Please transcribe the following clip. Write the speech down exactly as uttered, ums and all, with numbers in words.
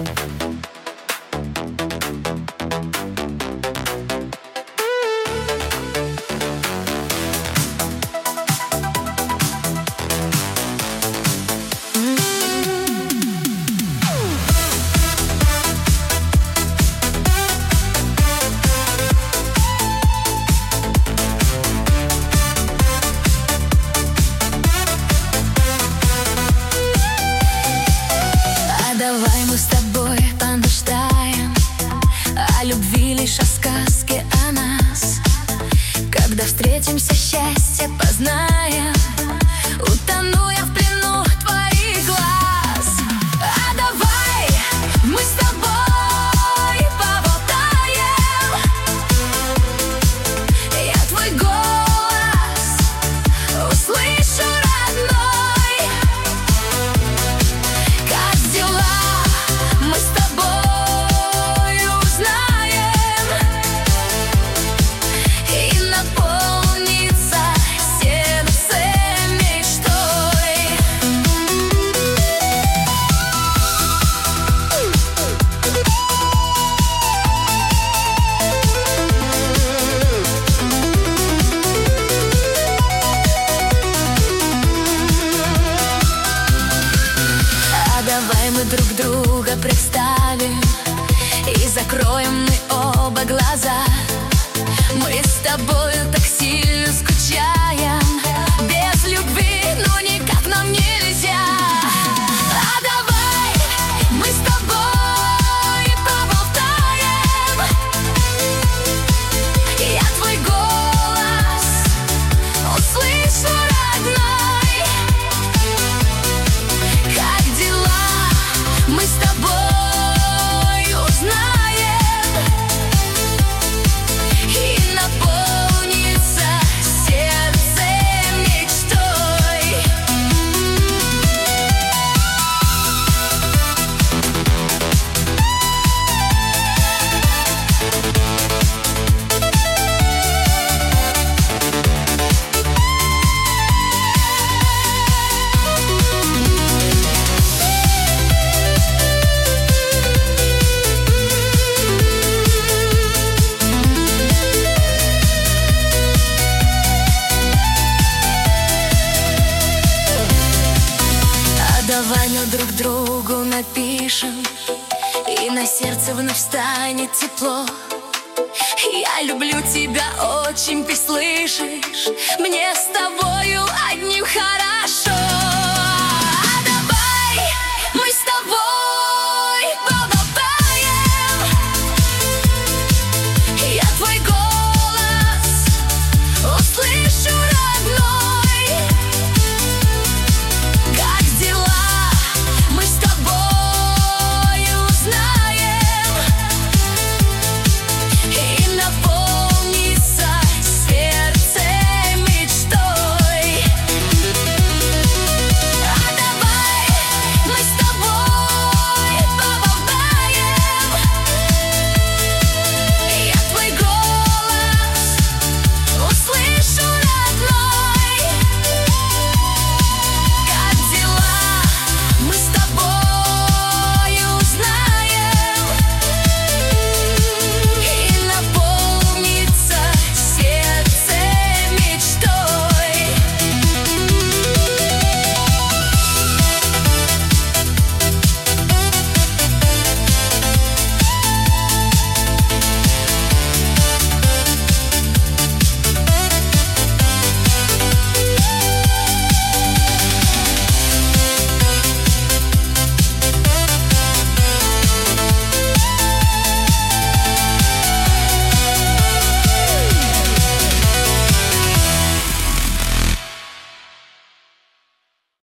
Давай мы с тобой помечтаем о любви, лишь о сказке о нас. Когда встретимся, счастье познаем, утону я в плену твоих глаз. А давай мы с тобой поболтаем, я твой голос услышу, родной. Как дела? Мы с тобой узнаем, и наполнится сердце мечтой. А давай мы друг друга представим и закроем мы оба глаза. Мы с тобою так сильно скучаем, без любви ну никак нам нельзя. А давай мы с тобой поболтаем, я твой голос услышу, родной. Как дела? Мы с тобой узнаем, и наполнится сердце мечтой. Давай мы друг другу напишем, и на сердце вновь станет тепло. Я люблю тебя очень, ты слышишь? Мне с тобою одним хорошо.